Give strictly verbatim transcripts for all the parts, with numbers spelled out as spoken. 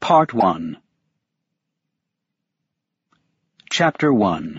Part one. Chapter one.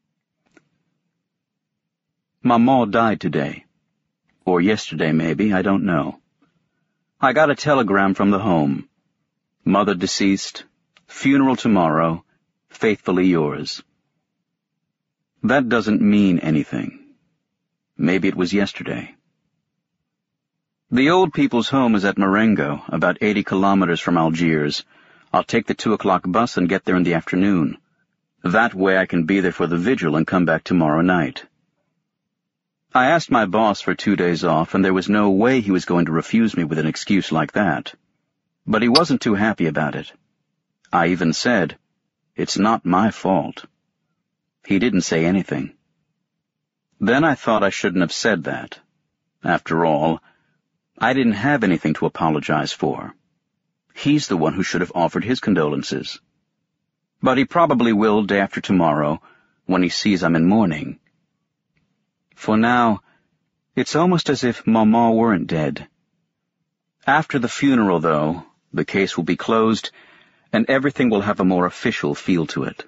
Maman died today. Or yesterday, maybe, I don't know. I got a telegram from the home. Mother deceased. Funeral tomorrow. Faithfully yours. That doesn't mean anything. Maybe it was yesterday. The old people's home is at Marengo, about eighty kilometers from Algiers. I'll take the two o'clock bus and get there in the afternoon. That way I can be there for the vigil and come back tomorrow night. I asked my boss for two days off, and there was no way he was going to refuse me with an excuse like that. But he wasn't too happy about it. I even said, "It's not my fault." He didn't say anything. Then I thought I shouldn't have said that. After all, I didn't have anything to apologize for. He's the one who should have offered his condolences. But he probably will day after tomorrow, when he sees I'm in mourning. For now, it's almost as if Maman weren't dead. After the funeral, though, the case will be closed, and everything will have a more official feel to it.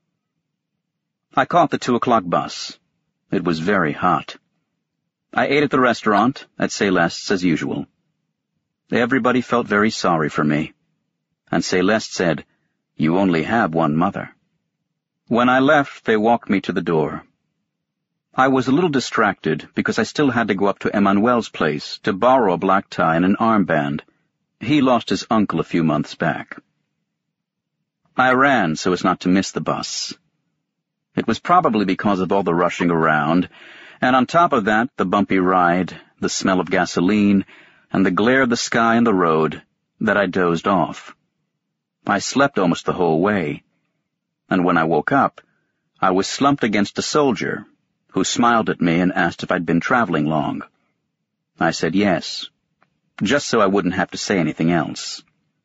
I caught the two o'clock bus. It was very hot. I ate at the restaurant, at Celeste's as usual. Everybody felt very sorry for me, and Celeste said, "You only have one mother." When I left, they walked me to the door. I was a little distracted because I still had to go up to Emmanuel's place to borrow a black tie and an armband. He lost his uncle a few months back. I ran so as not to miss the bus. It was probably because of all the rushing around, and on top of that, the bumpy ride, the smell of gasoline, and the glare of the sky and the road, that I dozed off. I slept almost the whole way, and when I woke up, I was slumped against a soldier, who smiled at me and asked if I'd been traveling long. I said yes, just so I wouldn't have to say anything else.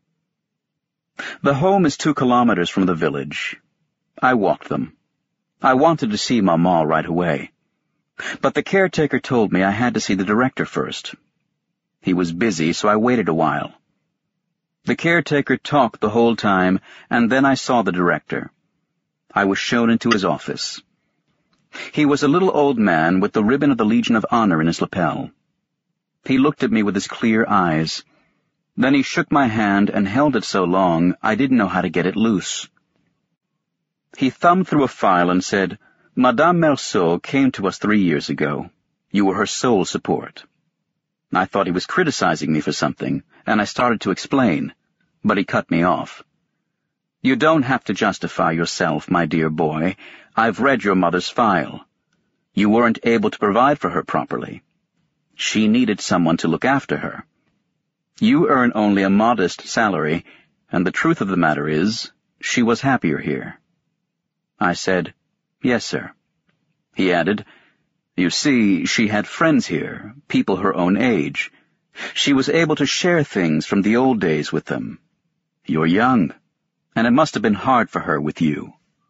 The home is two kilometers from the village. I walked them. I wanted to see Maman right away. But the caretaker told me I had to see the director first. He was busy, so I waited a while. The caretaker talked the whole time, and then I saw the director. I was shown into his office. He was a little old man with the ribbon of the Legion of Honor in his lapel. He looked at me with his clear eyes. Then he shook my hand and held it so long I didn't know how to get it loose. He thumbed through a file and said, "Madame Merceau came to us three years ago. You were her sole support." I thought he was criticizing me for something, and I started to explain, but he cut me off. "You don't have to justify yourself, my dear boy. I've read your mother's file. You weren't able to provide for her properly. She needed someone to look after her. You earn only a modest salary, and the truth of the matter is, she was happier here." I said, "Yes, sir." He added, "You see, she had friends here, people her own age. She was able to share things from the old days with them. You're young, and it must have been hard for her with you."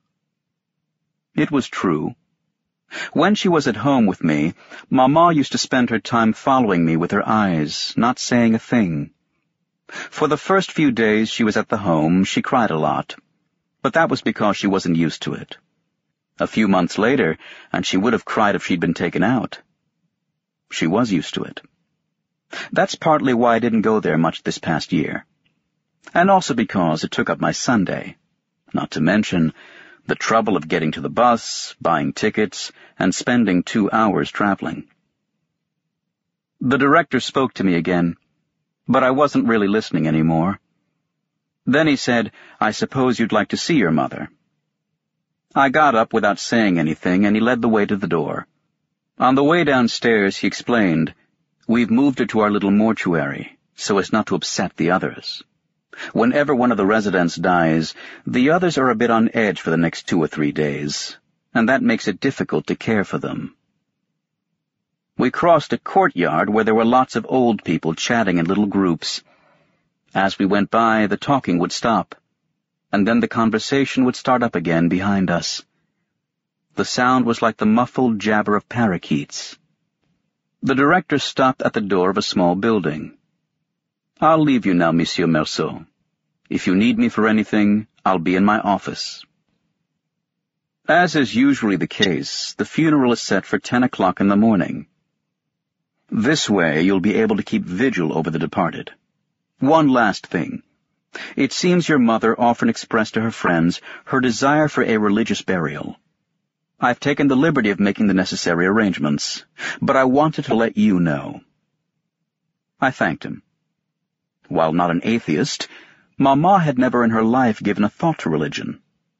It was true. When she was at home with me, Maman used to spend her time following me with her eyes, not saying a thing. For the first few days she was at the home, she cried a lot, but that was because she wasn't used to it. A few months later, and she would have cried if she'd been taken out. She was used to it. That's partly why I didn't go there much this past year. And also because it took up my Sunday. Not to mention the trouble of getting to the bus, buying tickets, and spending two hours traveling. The director spoke to me again, but I wasn't really listening anymore. Then he said, "I suppose you'd like to see your mother." I got up without saying anything, and he led the way to the door. On the way downstairs, he explained, "We've moved her to our little mortuary, so as not to upset the others. Whenever one of the residents dies, the others are a bit on edge for the next two or three days, and that makes it difficult to care for them." We crossed a courtyard where there were lots of old people chatting in little groups. As we went by, the talking would stop, and then the conversation would start up again behind us. The sound was like the muffled jabber of parakeets. The director stopped at the door of a small building. "I'll leave you now, Monsieur Merceau. If you need me for anything, I'll be in my office. As is usually the case, the funeral is set for ten o'clock in the morning. This way you'll be able to keep vigil over the departed. One last thing. It seems your mother often expressed to her friends her desire for a religious burial. I've taken the liberty of making the necessary arrangements, but I wanted to let you know. I thanked him. While not an atheist, Mama had never in her life given a thought to religion.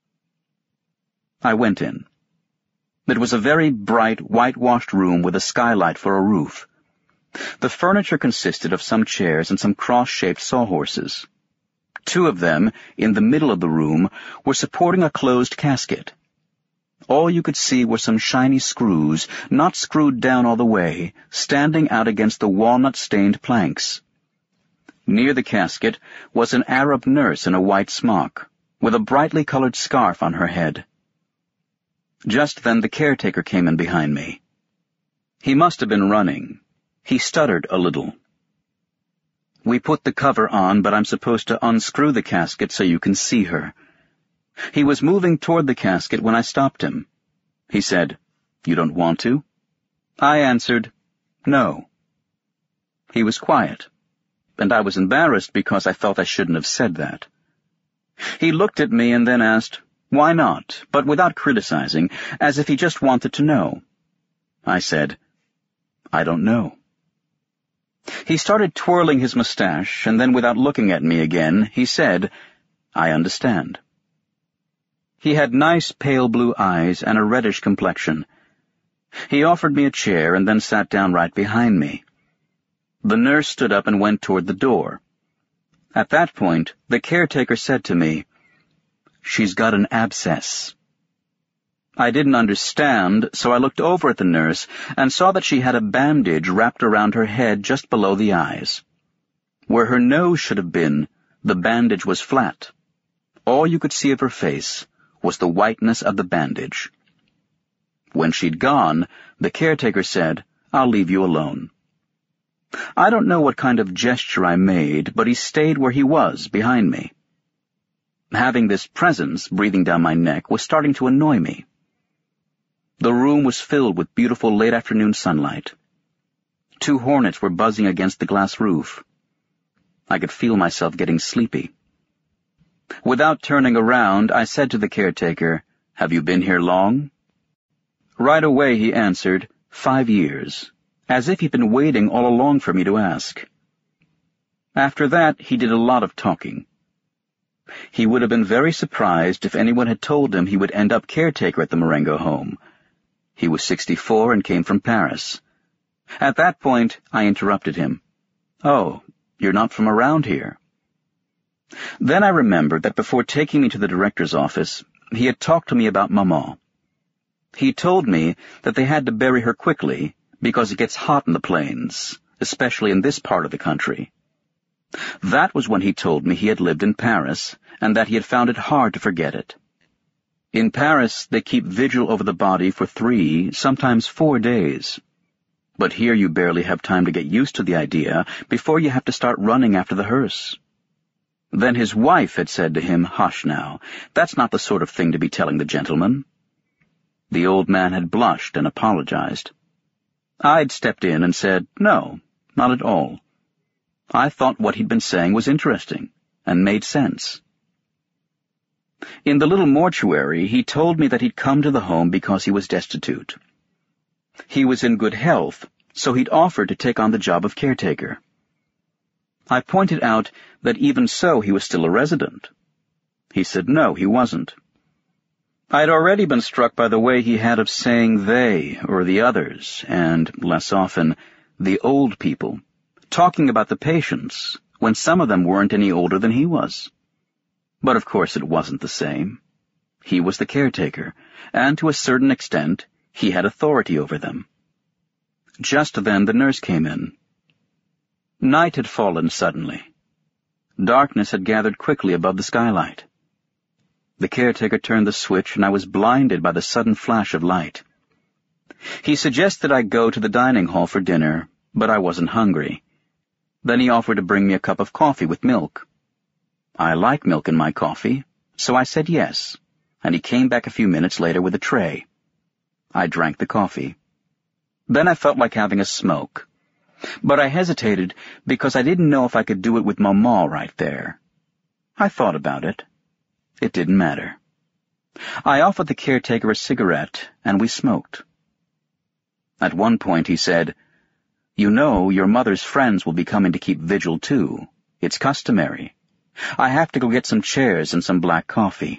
I went in. It was a very bright, whitewashed room with a skylight for a roof. The furniture consisted of some chairs and some cross-shaped sawhorses. Two of them, in the middle of the room, were supporting a closed casket. All you could see were some shiny screws, not screwed down all the way, standing out against the walnut-stained planks. Near the casket was an Arab nurse in a white smock, with a brightly colored scarf on her head. Just then the caretaker came in behind me. He must have been running. He stuttered a little. We put the cover on, but I'm supposed to unscrew the casket so you can see her. He was moving toward the casket when I stopped him. He said, "You don't want to?" I answered, "No." He was quiet, and I was embarrassed because I felt I shouldn't have said that. He looked at me and then asked, "Why not?" but without criticizing, as if he just wanted to know. I said, "I don't know." He started twirling his mustache, and then without looking at me again, he said, "I understand." He had nice pale blue eyes and a reddish complexion. He offered me a chair and then sat down right behind me. The nurse stood up and went toward the door. At that point, the caretaker said to me, "She's got an abscess." I didn't understand, so I looked over at the nurse and saw that she had a bandage wrapped around her head just below the eyes. Where her nose should have been, the bandage was flat. All you could see of her face was the whiteness of the bandage. When she'd gone, the caretaker said, "I'll leave you alone." I don't know what kind of gesture I made, but he stayed where he was, behind me. Having this presence breathing down my neck was starting to annoy me. The room was filled with beautiful late-afternoon sunlight. Two hornets were buzzing against the glass roof. I could feel myself getting sleepy. Without turning around, I said to the caretaker, "Have you been here long?" Right away he answered, "Five years," as if he'd been waiting all along for me to ask. After that, he did a lot of talking. He would have been very surprised if anyone had told him he would end up caretaker at the Marengo home. He was sixty-four and came from Paris. At that point, I interrupted him. "Oh, you're not from around here." Then I remembered that before taking me to the director's office, he had talked to me about Maman. He told me that they had to bury her quickly because it gets hot in the plains, especially in this part of the country. That was when he told me he had lived in Paris, and that he had found it hard to forget it. In Paris, they keep vigil over the body for three, sometimes four days. But here you barely have time to get used to the idea before you have to start running after the hearse. Then his wife had said to him, "Hush now, that's not the sort of thing to be telling the gentleman." The old man had blushed and apologized. I'd stepped in and said, "No, not at all." I thought what he'd been saying was interesting and made sense. In the little mortuary, he told me that he'd come to the home because he was destitute. He was in good health, so he'd offered to take on the job of caretaker. I pointed out that even so he was still a resident. He said no, he wasn't. I'd already been struck by the way he had of saying they or the others, and, less often, the old people, talking about the patients, when some of them weren't any older than he was. But of course it wasn't the same. He was the caretaker, and to a certain extent, he had authority over them. Just then the nurse came in. Night had fallen suddenly. Darkness had gathered quickly above the skylight. The caretaker turned the switch, and I was blinded by the sudden flash of light. He suggested I go to the dining hall for dinner, but I wasn't hungry. Then he offered to bring me a cup of coffee with milk. I like milk in my coffee, so I said yes, and he came back a few minutes later with a tray. I drank the coffee. Then I felt like having a smoke, but I hesitated because I didn't know if I could do it with Maman right there. I thought about it. It didn't matter. I offered the caretaker a cigarette, and we smoked. At one point he said, "You know, your mother's friends will be coming to keep vigil too. It's customary. I have to go get some chairs and some black coffee."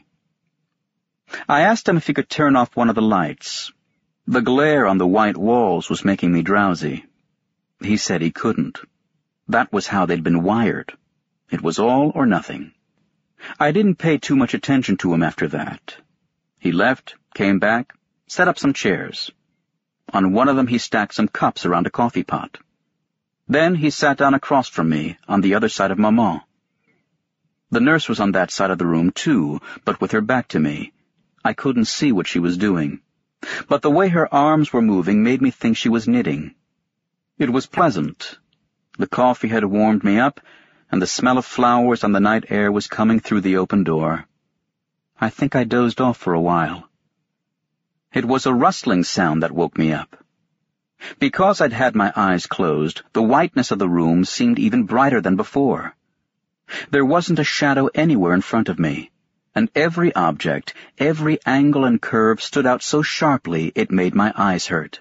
I asked him if he could turn off one of the lights. The glare on the white walls was making me drowsy. He said he couldn't. That was how they'd been wired. It was all or nothing. I didn't pay too much attention to him after that. He left, came back, set up some chairs. On one of them he stacked some cups around a coffee pot. Then he sat down across from me, on the other side of Maman. The nurse was on that side of the room too, but with her back to me. I couldn't see what she was doing, but the way her arms were moving made me think she was knitting. It was pleasant. The coffee had warmed me up, and the smell of flowers on the night air was coming through the open door. I think I dozed off for a while. It was a rustling sound that woke me up. Because I'd had my eyes closed, the whiteness of the room seemed even brighter than before. There wasn't a shadow anywhere in front of me, and every object, every angle and curve stood out so sharply it made my eyes hurt.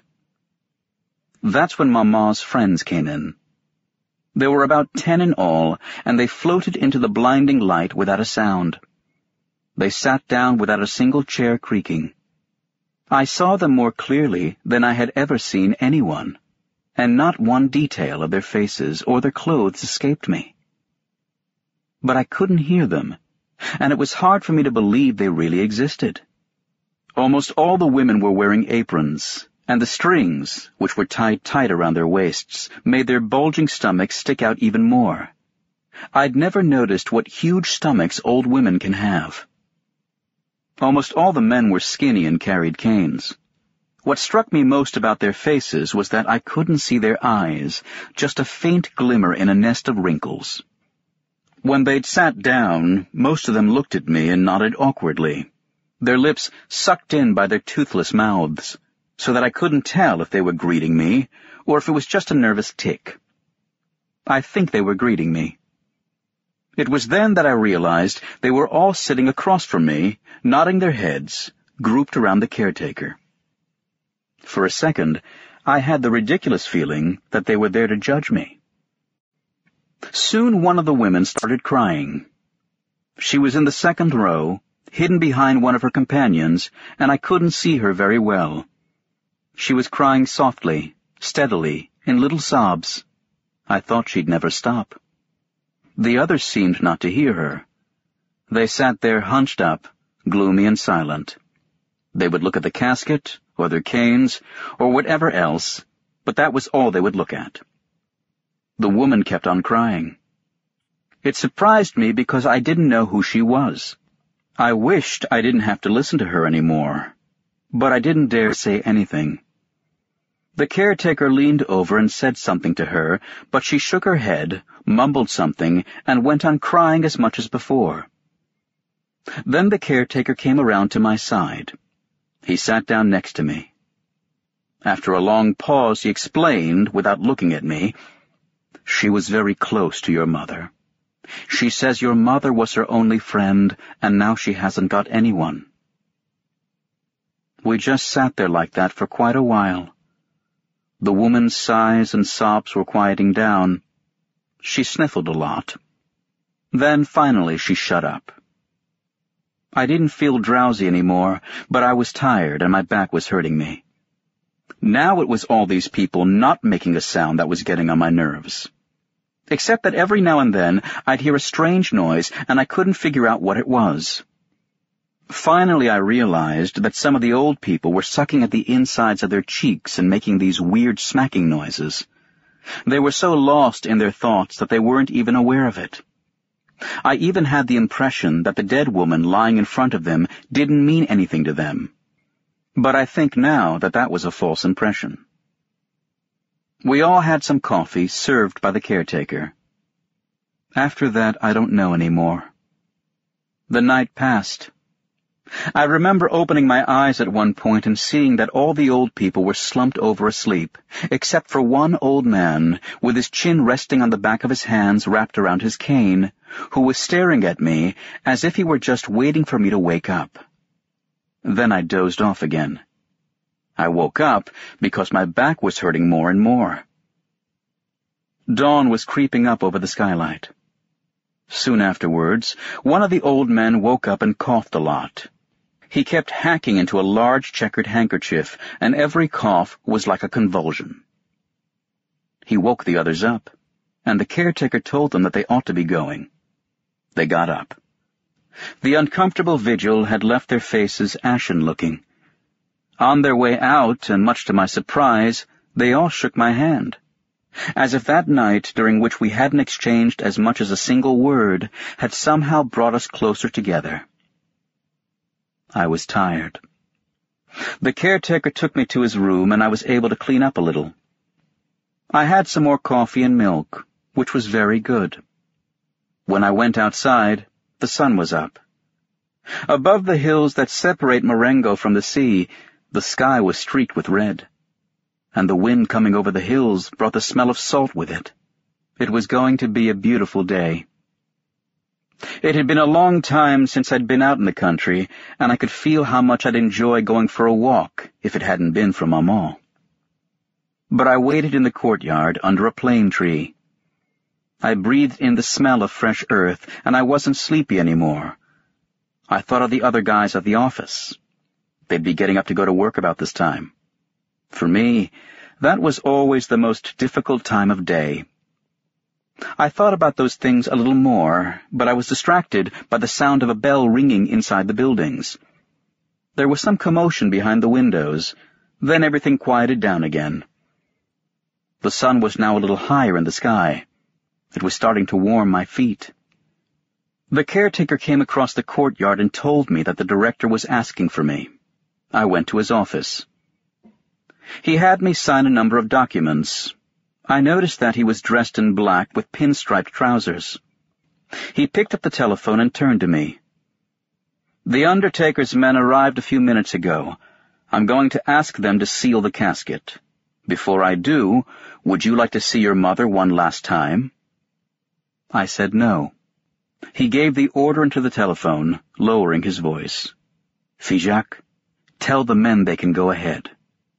That's when Maman's friends came in. There were about ten in all, and they floated into the blinding light without a sound. They sat down without a single chair creaking. I saw them more clearly than I had ever seen anyone, and not one detail of their faces or their clothes escaped me. But I couldn't hear them, and it was hard for me to believe they really existed. Almost all the women were wearing aprons, and the strings, which were tied tight around their waists, made their bulging stomachs stick out even more. I'd never noticed what huge stomachs old women can have. Almost all the men were skinny and carried canes. What struck me most about their faces was that I couldn't see their eyes, just a faint glimmer in a nest of wrinkles. When they'd sat down, most of them looked at me and nodded awkwardly, their lips sucked in by their toothless mouths, so that I couldn't tell if they were greeting me or if it was just a nervous tic. I think they were greeting me. It was then that I realized they were all sitting across from me, nodding their heads, grouped around the caretaker. For a second, I had the ridiculous feeling that they were there to judge me. Soon one of the women started crying. She was in the second row, hidden behind one of her companions, and I couldn't see her very well. She was crying softly, steadily, in little sobs. I thought she'd never stop. The others seemed not to hear her. They sat there hunched up, gloomy and silent. They would look at the casket, or their canes, or whatever else, but that was all they would look at. The woman kept on crying. It surprised me because I didn't know who she was. I wished I didn't have to listen to her anymore, but I didn't dare say anything. The caretaker leaned over and said something to her, but she shook her head, mumbled something, and went on crying as much as before. Then the caretaker came around to my side. He sat down next to me. After a long pause, he explained, without looking at me, "She was very close to your mother. She says your mother was her only friend, and now she hasn't got anyone." We just sat there like that for quite a while. The woman's sighs and sobs were quieting down. She sniffled a lot. Then finally she shut up. I didn't feel drowsy anymore, but I was tired and my back was hurting me. Now it was all these people not making a sound that was getting on my nerves. Except that every now and then I'd hear a strange noise and I couldn't figure out what it was. Finally I realized that some of the old people were sucking at the insides of their cheeks and making these weird smacking noises. They were so lost in their thoughts that they weren't even aware of it. I even had the impression that the dead woman lying in front of them didn't mean anything to them. But I think now that that was a false impression. We all had some coffee served by the caretaker. After that, I don't know any more. The night passed. I remember opening my eyes at one point and seeing that all the old people were slumped over asleep, except for one old man, with his chin resting on the back of his hands wrapped around his cane, who was staring at me as if he were just waiting for me to wake up. Then I dozed off again. I woke up because my back was hurting more and more. Dawn was creeping up over the skylight. Soon afterwards, one of the old men woke up and coughed a lot. He kept hacking into a large checkered handkerchief, and every cough was like a convulsion. He woke the others up, and the caretaker told them that they ought to be going. They got up. The uncomfortable vigil had left their faces ashen-looking. On their way out, and much to my surprise, they all shook my hand, as if that night, during which we hadn't exchanged as much as a single word, had somehow brought us closer together. I was tired. The caretaker took me to his room, and I was able to clean up a little. I had some more coffee and milk, which was very good. When I went outside, the sun was up. Above the hills that separate Marengo from the sea, the sky was streaked with red, and the wind coming over the hills brought the smell of salt with it. It was going to be a beautiful day. It had been a long time since I'd been out in the country, and I could feel how much I'd enjoy going for a walk if it hadn't been for Maman. But I waited in the courtyard under a plane tree. I breathed in the smell of fresh earth, and I wasn't sleepy anymore. I thought of the other guys at the office. They'd be getting up to go to work about this time. For me, that was always the most difficult time of day. I thought about those things a little more, but I was distracted by the sound of a bell ringing inside the buildings. There was some commotion behind the windows, then everything quieted down again. The sun was now a little higher in the sky. It was starting to warm my feet. The caretaker came across the courtyard and told me that the director was asking for me. I went to his office. He had me sign a number of documents. I noticed that he was dressed in black with pinstriped trousers. He picked up the telephone and turned to me. "The undertaker's men arrived a few minutes ago. I'm going to ask them to seal the casket. Before I do, would you like to see your mother one last time?" I said no. He gave the order into the telephone, lowering his voice. "Figeac, tell the men they can go ahead."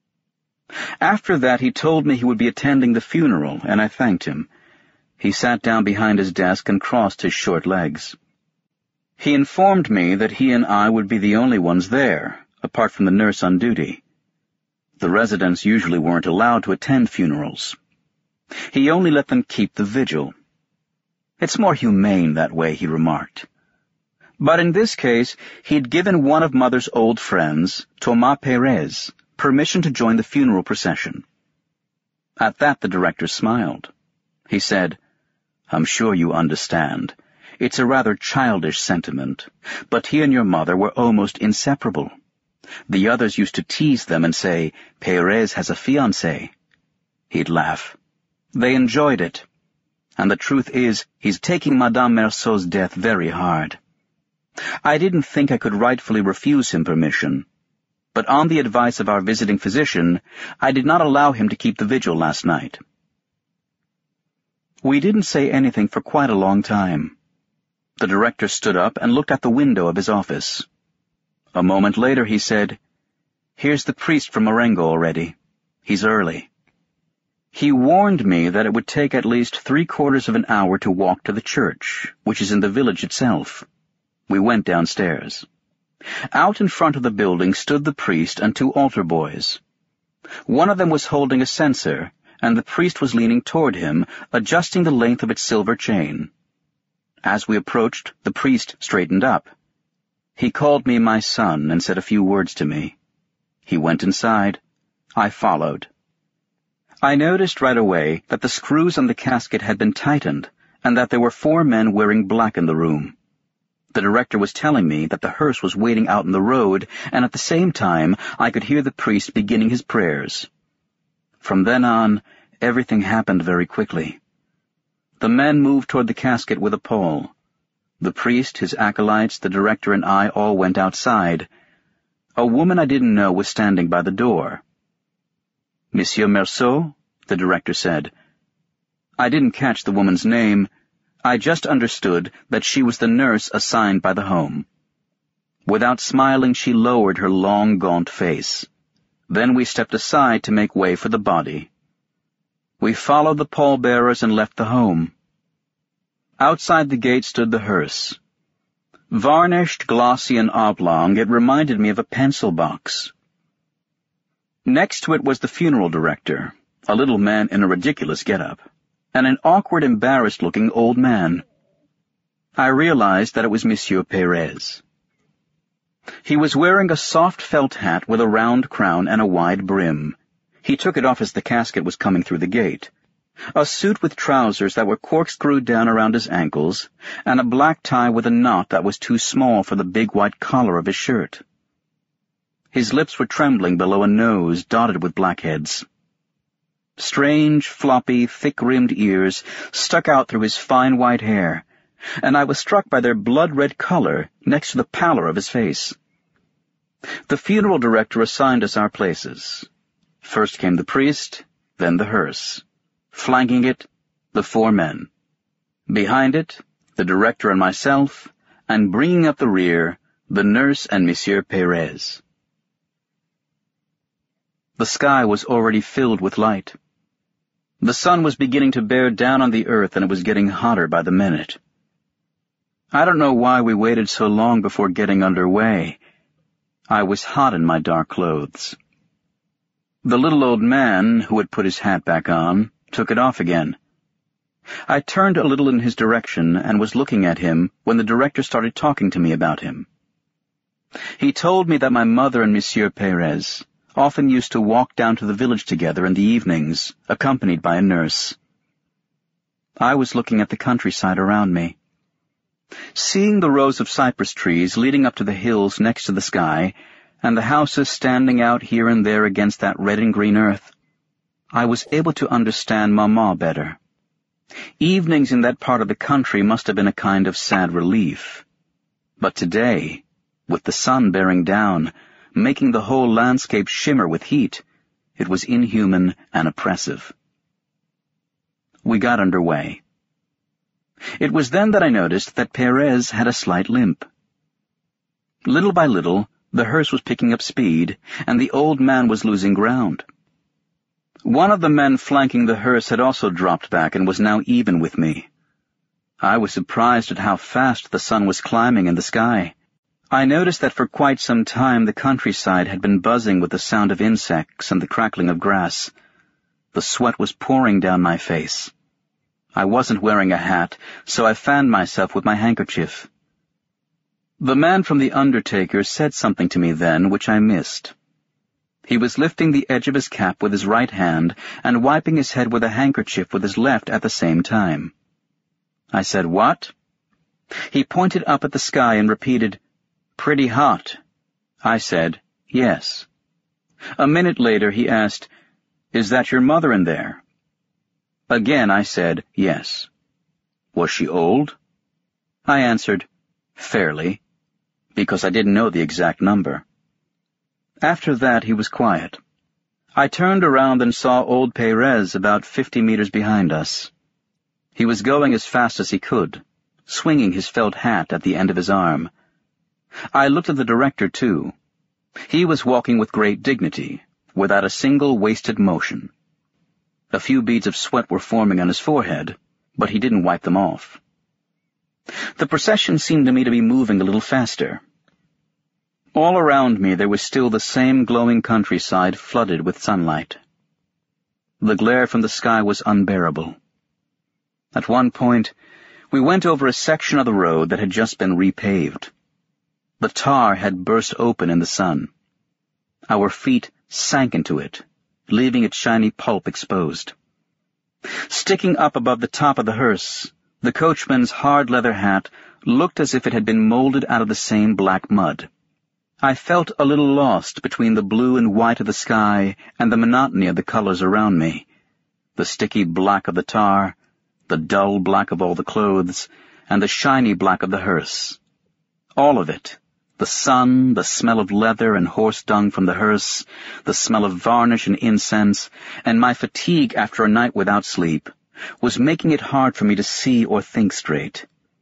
After that, he told me he would be attending the funeral, and I thanked him. He sat down behind his desk and crossed his short legs. He informed me that he and I would be the only ones there, apart from the nurse on duty. The residents usually weren't allowed to attend funerals. He only let them keep the vigil. "It's more humane that way," he remarked. But in this case, he'd given one of Mother's old friends, Thomas Perez, permission to join the funeral procession. At that, the director smiled. He said, "I'm sure you understand. It's a rather childish sentiment, but he and your mother were almost inseparable. The others used to tease them and say, 'Perez has a fiancée.' He'd laugh. They enjoyed it. And the truth is, he's taking Madame Merceau's death very hard. I didn't think I could rightfully refuse him permission, but on the advice of our visiting physician, I did not allow him to keep the vigil last night." We didn't say anything for quite a long time. The director stood up and looked out the window of his office. A moment later he said, "Here's the priest from Marengo already. He's early." He warned me that it would take at least three-quarters of an hour to walk to the church, which is in the village itself. We went downstairs. Out in front of the building stood the priest and two altar boys. One of them was holding a censer, and the priest was leaning toward him, adjusting the length of its silver chain. As we approached, the priest straightened up. He called me my son and said a few words to me. He went inside. I followed. I noticed right away that the screws on the casket had been tightened, and that there were four men wearing black in the room. The director was telling me that the hearse was waiting out in the road, and at the same time I could hear the priest beginning his prayers. From then on, everything happened very quickly. The men moved toward the casket with a pole. The priest, his acolytes, the director, and I all went outside. A woman I didn't know was standing by the door. "Monsieur Merceau?" the director said. I didn't catch the woman's name. I just understood that she was the nurse assigned by the home. Without smiling, she lowered her long, gaunt face. Then we stepped aside to make way for the body. We followed the pallbearers and left the home. Outside the gate stood the hearse. Varnished, glossy, and oblong, it reminded me of a pencil box. Next to it was the funeral director, a little man in a ridiculous get-up, and an awkward, embarrassed-looking old man. I realized that it was Monsieur Perez. He was wearing a soft felt hat with a round crown and a wide brim. He took it off as the casket was coming through the gate. A suit with trousers that were corkscrewed down around his ankles, and a black tie with a knot that was too small for the big white collar of his shirt. His lips were trembling below a nose dotted with blackheads. Strange, floppy, thick-rimmed ears stuck out through his fine white hair, and I was struck by their blood-red color next to the pallor of his face. The funeral director assigned us our places. First came the priest, then the hearse. Flanking it, the four men. Behind it, the director and myself, and bringing up the rear, the nurse and Monsieur Perez. The sky was already filled with light. The sun was beginning to bear down on the earth, and it was getting hotter by the minute. I don't know why we waited so long before getting underway. I was hot in my dark clothes. The little old man, who had put his hat back on, took it off again. I turned a little in his direction and was looking at him when the director started talking to me about him. He told me that my mother and Monsieur Perez often used to walk down to the village together in the evenings, accompanied by a nurse. I was looking at the countryside around me. Seeing the rows of cypress trees leading up to the hills next to the sky, and the houses standing out here and there against that red and green earth, I was able to understand Mama better. Evenings in that part of the country must have been a kind of sad relief. But today, with the sun bearing down, making the whole landscape shimmer with heat, it was inhuman and oppressive. We got underway. It was then that I noticed that Perez had a slight limp. Little by little, the hearse was picking up speed, and the old man was losing ground. One of the men flanking the hearse had also dropped back and was now even with me. I was surprised at how fast the sun was climbing in the sky. I noticed that for quite some time the countryside had been buzzing with the sound of insects and the crackling of grass. The sweat was pouring down my face. I wasn't wearing a hat, so I fanned myself with my handkerchief. The man from the undertaker said something to me then which I missed. He was lifting the edge of his cap with his right hand and wiping his head with a handkerchief with his left at the same time. I said, "What?" He pointed up at the sky and repeated, "Pretty hot." I said, "Yes." A minute later he asked, "Is that your mother in there?" Again I said, "Yes." "Was she old?" I answered, "Fairly," because I didn't know the exact number. After that he was quiet. I turned around and saw old Perez about fifty meters behind us. He was going as fast as he could, swinging his felt hat at the end of his arm. I looked at the director, too. He was walking with great dignity, without a single wasted motion. A few beads of sweat were forming on his forehead, but he didn't wipe them off. The procession seemed to me to be moving a little faster. All around me there was still the same glowing countryside flooded with sunlight. The glare from the sky was unbearable. At one point, we went over a section of the road that had just been repaved. The tar had burst open in the sun. Our feet sank into it, leaving its shiny pulp exposed. Sticking up above the top of the hearse, the coachman's hard leather hat looked as if it had been molded out of the same black mud. I felt a little lost between the blue and white of the sky and the monotony of the colors around me, the sticky black of the tar, the dull black of all the clothes, and the shiny black of the hearse. All of it. The sun, the smell of leather and horse dung from the hearse, the smell of varnish and incense, and my fatigue after a night without sleep, was making it hard for me to see or think straight.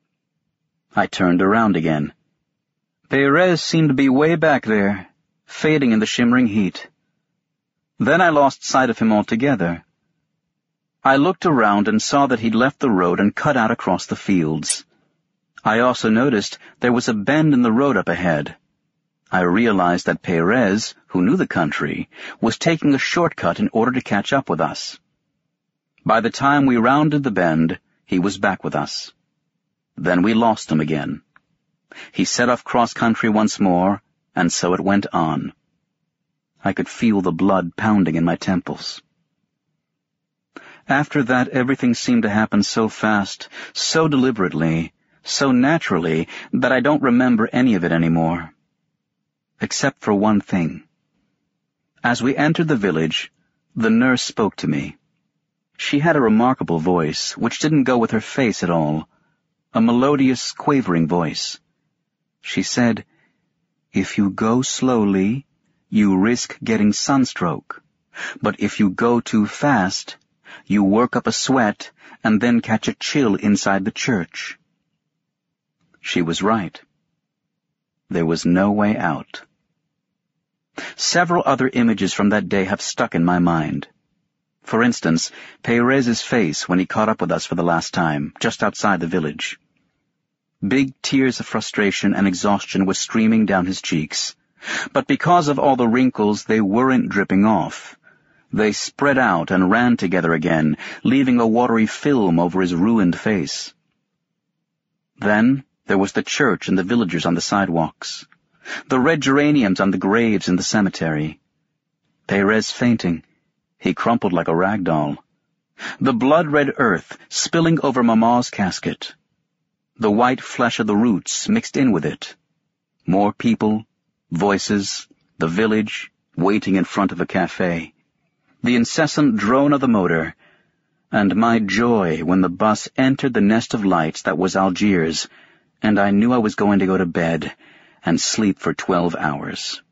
I turned around again. Pérez seemed to be way back there, fading in the shimmering heat. Then I lost sight of him altogether. I looked around and saw that he'd left the road and cut out across the fields. I also noticed there was a bend in the road up ahead. I realized that Pérez, who knew the country, was taking a shortcut in order to catch up with us. By the time we rounded the bend, he was back with us. Then we lost him again. He set off cross-country once more, and so it went on. I could feel the blood pounding in my temples. After that, everything seemed to happen so fast, so deliberately, so naturally, that I don't remember any of it anymore. Except for one thing. As we entered the village, the nurse spoke to me. She had a remarkable voice, which didn't go with her face at all, a melodious, quavering voice. She said, "If you go slowly, you risk getting sunstroke, but if you go too fast, you work up a sweat and then catch a chill inside the church." She was right. There was no way out. Several other images from that day have stuck in my mind. For instance, Pérez's face when he caught up with us for the last time, just outside the village. Big tears of frustration and exhaustion were streaming down his cheeks, but because of all the wrinkles, they weren't dripping off. They spread out and ran together again, leaving a watery film over his ruined face. Then there was the church and the villagers on the sidewalks, the red geraniums on the graves in the cemetery. Pérez fainting. He crumpled like a rag doll. The blood-red earth spilling over Mama's casket. The white flesh of the roots mixed in with it. More people, voices, the village, waiting in front of a cafe. The incessant drone of the motor, and my joy when the bus entered the nest of lights that was Algiers, and I knew I was going to go to bed and sleep for twelve hours.